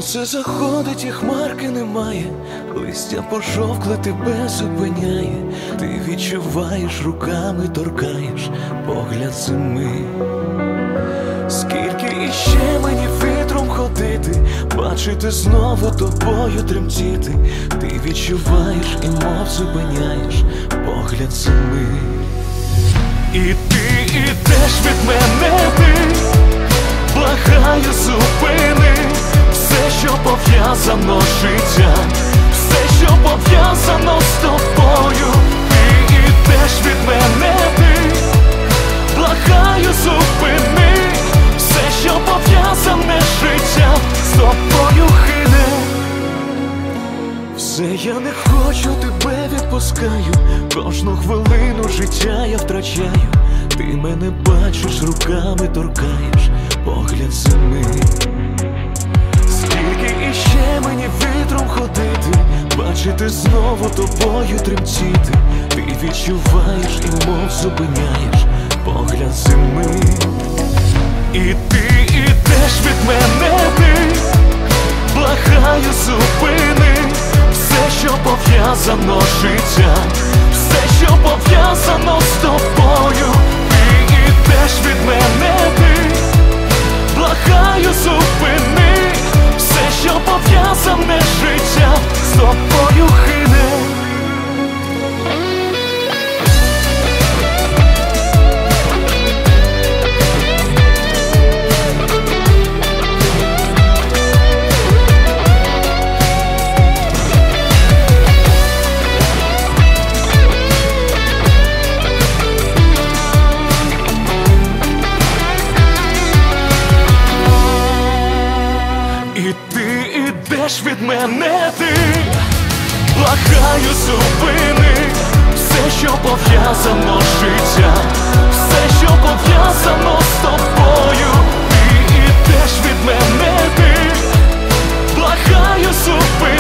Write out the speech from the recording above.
Сонце заходить і хмарки немає, листя пожовкле тебе зупиняє. Ти відчуваєш, руками торкаєш погляд зими. Скільки іще мені вітром ходити, бачити знову тобою тремтіти. Ти відчуваєш і мов зупиняєш погляд зими. І ти ідеш від мене, ти, благаю, зупини все, що пов'язано з життям, все, що пов'язано з тобою. Ти ідеш від мене, ти, благаю, зупини все, що пов'язане з життям, з тобою хине. Все, я не хочу, тебе відпускаю, кожну хвилину життя я втрачаю. Ти мене бачиш, руками торкаєш погляд зими. Скільки іще мені вітром ходити, бачити знову тобою тремтіти. Ти відчуваєш і мов зупиняєш погляд зими. І ти ідеш від мене, ти, благаю, зупини все, що пов'язано з життям, все, що пов'язано з тобою. Ти ідеш від мене, ти, благаю, зупини все, що пов'язане з життям, з тобою хине. Від мене, ти, благаю, зупини все, що пов'язано з життям, все, що пов'язано з тобою. Ти ідеш від мене, ти, благаю, зупини